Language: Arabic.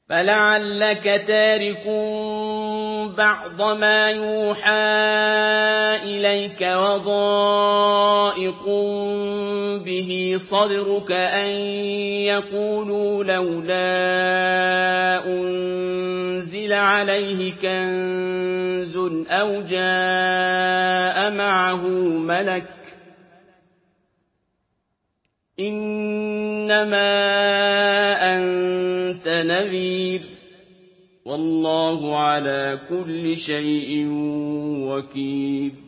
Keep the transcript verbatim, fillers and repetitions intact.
فَلَعَلَّكَ تَارِكٌ بَعْضَ مَا يُوحَىٰ إِلَيْكَ وَضَائِقٌ بِهِ صَدْرُكَ أَن يَقُولُوا لَوْلَا أُنزِلَ عَلَيْهِ كَنزٌ أَوْ جَاءَ مَعَهُ مَلَكٌ ۚ إِنَّمَا أَنتَ نَذِيرٌ ۚ وَاللَّهُ عَلَىٰ كُلِّ شَيْءٍ وَكِيلٌ